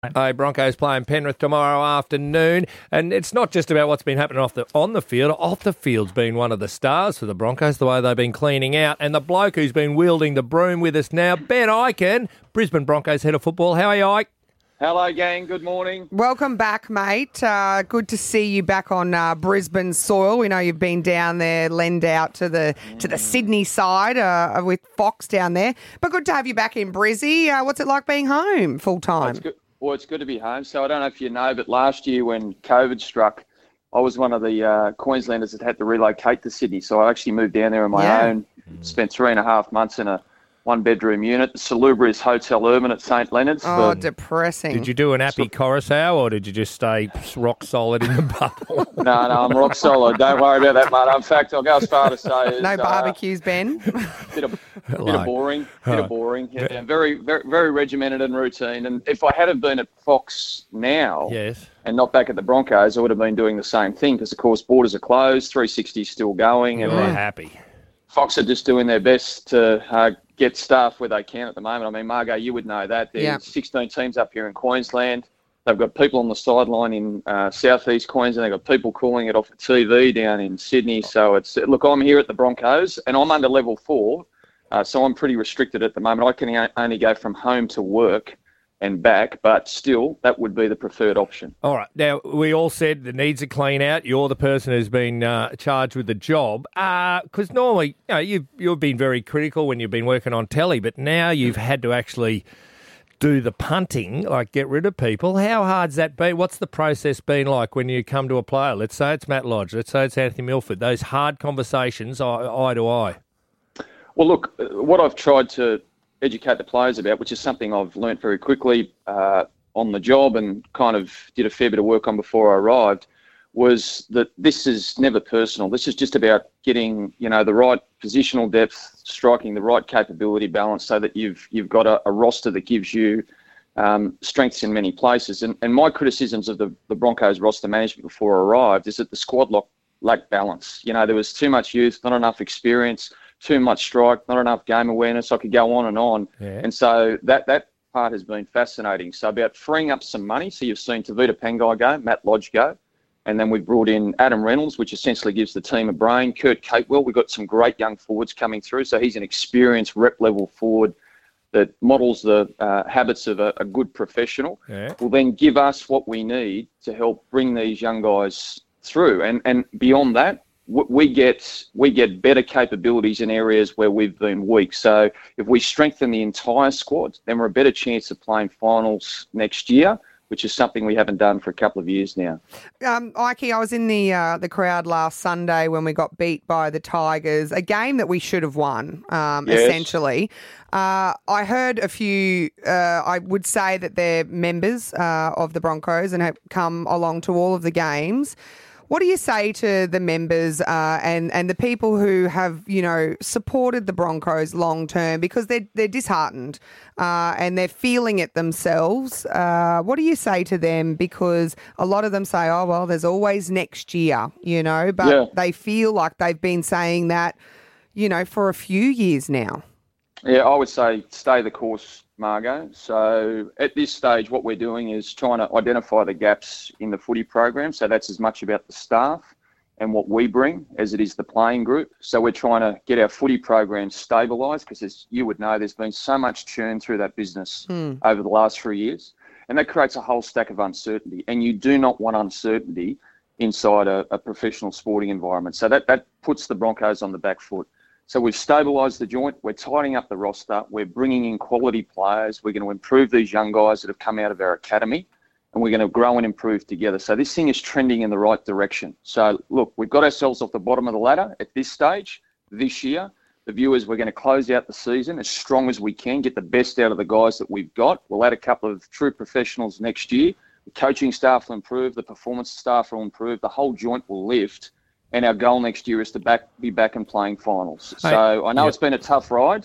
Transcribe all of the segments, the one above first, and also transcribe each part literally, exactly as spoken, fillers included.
Hey, Broncos playing Penrith tomorrow afternoon, and it's not just about what's been happening off the on the field. Off the field's been one of the stars for the Broncos, the way they've been cleaning out, and the bloke who's been wielding the broom with us now, Ben Ikin, Brisbane Broncos head of football. How are you, Ike? Hello, gang. Good morning. Welcome back, mate. Uh, good to see you back on uh, Brisbane soil. We know you've been down there, lend out to the to the Sydney side uh, with Fox down there. But good to have you back in Brizzy. Uh, what's it like being home full time? It's good. Well, it's good to be home. So I don't know if you know, but last year when COVID struck, I was one of the uh, Queenslanders that had to relocate to Sydney. So I actually moved down there on my Yeah. own, spent three and a half months in a one-bedroom unit, the Salubrious Hotel Urban at St Leonard's. Oh, for- depressing. Did you do an Appy Coruscant, or did you just stay rock solid in the bubble? No, no, I'm rock solid. Don't worry about that, mate. In fact, I'll go as far to say is, No uh, barbecues, Ben? bit of, bit Like- of boring, bit Huh. of boring. Yeah, very, very, very regimented and routine. And if I hadn't been at Fox now, Yes. and not back at the Broncos, I would have been doing the same thing because, of course, borders are closed, three sixty is still going, and You're then happy. Fox are just doing their best to uh, get staff where they can at the moment. I mean, Margot, you would know that. There's Yeah. sixteen teams up here in Queensland. They've got people on the sideline in uh, southeast Queensland. They've got people calling it off the T V down in Sydney. So it's look, I'm here at the Broncos, and I'm under level four, uh, so I'm pretty restricted at the moment. I can o- only go from home to work and back, but still, that would be the preferred option. All right. Now, we all said it needs a clean out. You're the person who's been uh, charged with the job. Because normally, you know, you've, you've been very critical when you've been working on telly, but now you've had to actually do the punting, like get rid of people. How hard's that been? What's the process been like when you come to a player? Let's say it's Matt Lodge. Let's say it's Anthony Milford. Those hard conversations, eye, eye to eye. Well, look, uh, what I've tried to educate the players about, which is something I've learnt very quickly uh, on the job and kind of did a fair bit of work on before I arrived, was that this is never personal. This is just about getting, you know, the right positional depth, striking the right capability balance so that you've you've got a, a roster that gives you um, strengths in many places. And, and my criticisms of the, the Broncos roster management before I arrived is that the squad lock, lacked balance. You know, there was too much youth, not enough experience, too much strike, not enough game awareness. I could go on and on. Yeah. And so that that part has been fascinating. So about freeing up some money. So you've seen Tavita Pangai go, Matt Lodge go. And then we've brought in Adam Reynolds, which essentially gives the team a brain. Kurt Capewell, we've got some great young forwards coming through. So he's an experienced rep-level forward that models the uh, habits of a, a good professional. Yeah. Will then give us what we need to help bring these young guys through. And and beyond that, w- we get we get better capabilities in areas where we've been weak. So if we strengthen the entire squad, then we're a better chance of playing finals next year, which is something we haven't done for a couple of years now. Um, Ike, I was in the uh, the crowd last Sunday when we got beat by the Tigers, a game that we should have won, um, Yes. essentially. Uh, I heard a few, uh, I would say that they're members uh, of the Broncos and have come along to all of the games. What do you say to the members uh, and and the people who have, you know, supported the Broncos long term because they're they're disheartened uh, and they're feeling it themselves? Uh, what do you say to them? Because a lot of them say, "Oh well, there's always next year," you know, but Yeah. they feel like they've been saying that, you know, for a few years now. Yeah, I would say stay the course, Margot. So at this stage, what we're doing is trying to identify the gaps in the footy program. So that's as much about the staff and what we bring as it is the playing group. So we're trying to get our footy program stabilised because, as you would know, there's been so much churn through that business over the last three years. And that creates a whole stack of uncertainty. And you do not want uncertainty inside a, a professional sporting environment. So that, that puts the Broncos on the back foot. So we've stabilised the joint. We're tidying up the roster. We're bringing in quality players. We're going to improve these young guys that have come out of our academy, and we're going to grow and improve together. So this thing is trending in the right direction. So, look, we've got ourselves off the bottom of the ladder at this stage this year. The view is we're going to close out the season as strong as we can, get the best out of the guys that we've got. We'll add a couple of true professionals next year. The coaching staff will improve. The performance staff will improve. The whole joint will lift. And our goal next year is to back be back and playing finals. So I know Yep. it's been a tough ride.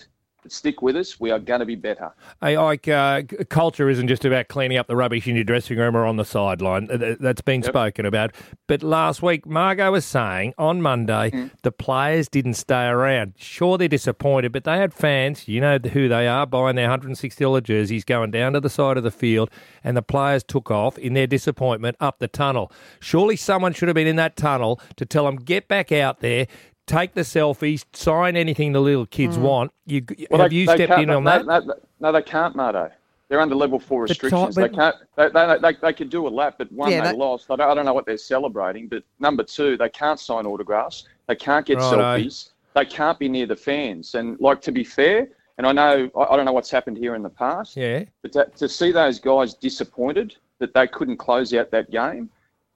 Stick with us. We are going to be better. Hey, Ike, uh, culture isn't just about cleaning up the rubbish in your dressing room or on the sideline. That's been yep. spoken about. But last week, Margot was saying on Monday mm. the players didn't stay around. Sure, they're disappointed, but they had fans, you know who they are, buying their one hundred sixty dollars jerseys, going down to the side of the field, and the players took off in their disappointment up the tunnel. Surely someone should have been in that tunnel to tell them, get back out there, take the selfies, sign anything the little kids mm. want. You, well, have they, you they stepped in no, on no, that? No, no, they can't, Mardo. They're under level four restrictions. But, they can't. They, they, they, they could do a lap, but one, yeah, they that... lost. I don't, I don't know what they're celebrating. But number two, they can't sign autographs. They can't get Righto. selfies. They can't be near the fans. And, like, to be fair, and I know, I, I don't know what's happened here in the past, yeah. but to, to see those guys disappointed that they couldn't close out that game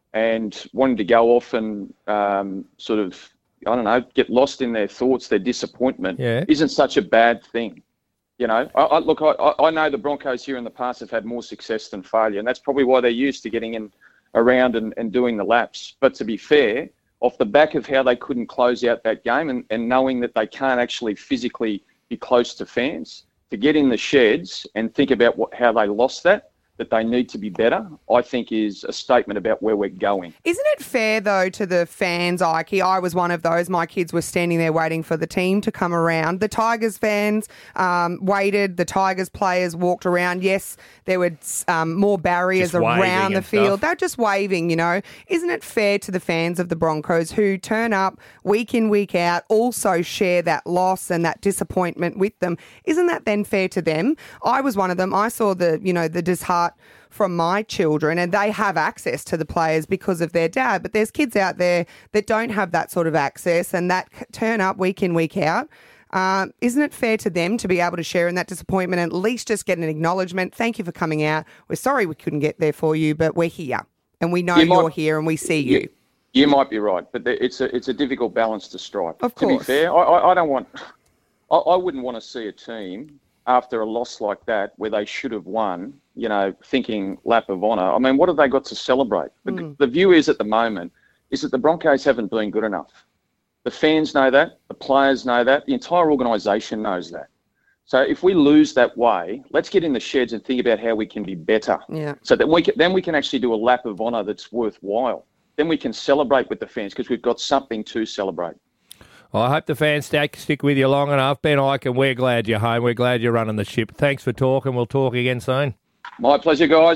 and wanting to go off and um, sort of, I don't know, get lost in their thoughts, their disappointment, yeah. isn't such a bad thing. You know, I, I, look, I, I know the Broncos here in the past have had more success than failure, and that's probably why they're used to getting in around and, and doing the laps. But to be fair, off the back of how they couldn't close out that game and, and knowing that they can't actually physically be close to fans, to get in the sheds and think about what, how they lost that, that they need to be better, I think is a statement about where we're going. Isn't it fair, though, to the fans, Ike? I was one of those. My kids were standing there waiting for the team to come around. The Tigers fans um, waited. The Tigers players walked around. Yes, there were um, more barriers around the field. Stuff. They're just waving, you know. Isn't it fair to the fans of the Broncos who turn up week in, week out, also share that loss and that disappointment with them? Isn't that then fair to them? I was one of them. I saw the, you know, the disheart from my children, and they have access to the players because of their dad. But there's kids out there that don't have that sort of access and that turn up week in, week out. Um, isn't it fair to them to be able to share in that disappointment and at least just get an acknowledgement? Thank you for coming out. We're sorry we couldn't get there for you, but we're here and we know you you're might, here and we see you. you. You might be right, but it's a it's a difficult balance to strike. Of course. To be fair, I, I, I don't want, I, I wouldn't want to see a team after a loss like that where they should have won, you know, thinking lap of honour. I mean, what have they got to celebrate? The, mm. the view is at the moment is that the Broncos haven't been good enough. The fans know that. The players know that. The entire organisation knows that. So if we lose that way, let's get in the sheds and think about how we can be better. Yeah. So that we can, then we can actually do a lap of honour that's worthwhile. Then we can celebrate with the fans because we've got something to celebrate. Well, I hope the fans stick, stick with you long enough. Ben Ike, and we're glad you're home. We're glad you're running the ship. Thanks for talking. We'll talk again soon. My pleasure, guys.